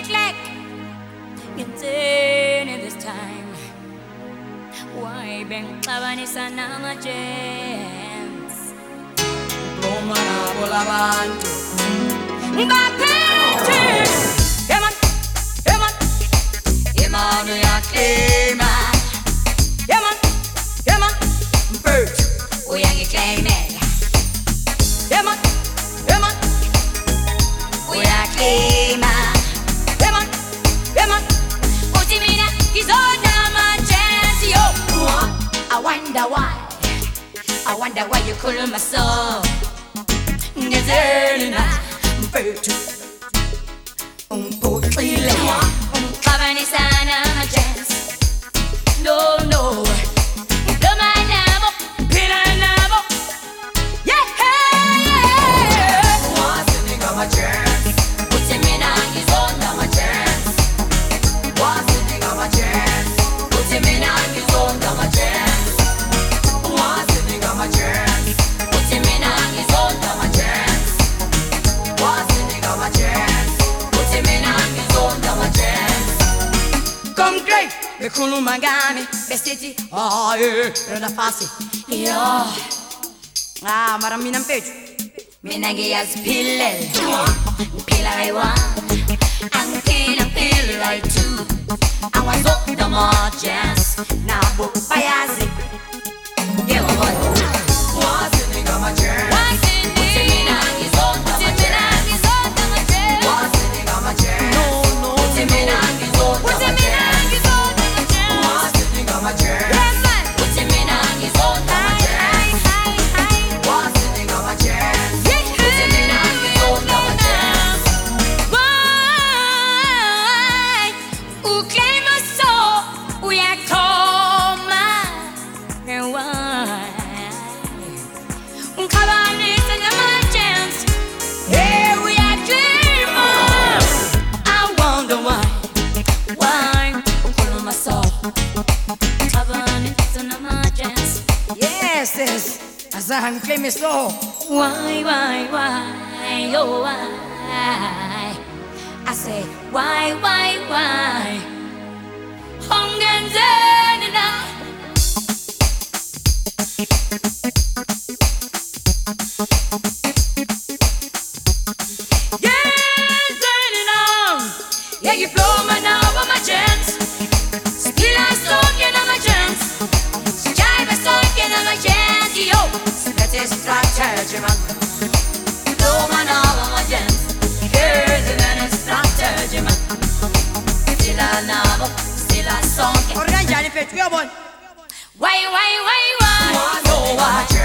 clack. You're turning this time. Why bang klabanisa na ma-chance? Romana Bolabanto Bapente Eman, eman Emanu ya klema Eman, eman Bert Uyangi kleme Eman, eman Uya klema Eman, eman Utimina kizona ma-chance yo. I wonder why you call my soul. Gazelle Bert Potrile Kabanisana ma-chance. No, no Domanamo, Piranamo. Yeah, yeah What's the nigga my chance? Utimina kizona chance What's the nigga my chance? Utimina kizona ma-chance. What's the nigga my chance? Utimina kizona chance What's the nigga my chance? Utimina kizona ma-chance. Come great Bekulu Magami Bestiti Ah yeah Rada fasi Yo Ah maraming ang page Minagiyas pilel Pilay one Ang kinang pilay two Ang wasok na ma-chance. Nabuk payazi Give a boy What's the nigga my chance? Utimina kizona ma-chance. What's the nigga my chance? No, Utimina kizona ma-chance. What's the nigga my chance? Utimina kizona ma-chance. What's the nigga my chance? Utimina kizona ma-chance. Why? Uklay mo so uyakoma. Why? Kabanisa na ma-chance. Here we are dreaming. I wonder why. Ukulong maso. Kabanisa na ma-chance. Yes, yes. Asahan claim is low. Why, oh why? I say, why? Honganzana. Yeah, turning on. Yeah, you blow my now on my chance. Still I talking on my chance. Jive is talking on my chance. Yo, That is strategy, man. blow my now on my chance. Here's an strategy, man. Still I know, still I song. Organizare per tuo buon. Why? What's the nigga my chance?